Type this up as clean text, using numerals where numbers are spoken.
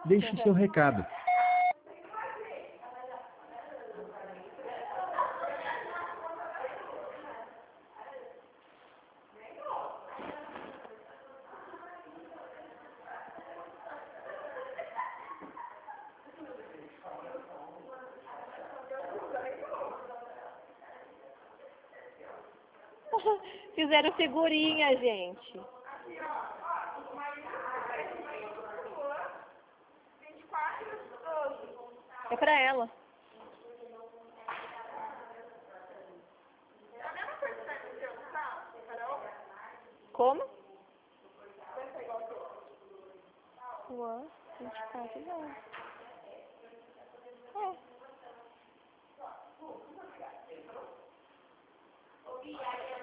Deixe seu recado. Fizeram figurinha, gente. É pra ela. Como? Ué, 24 não. É.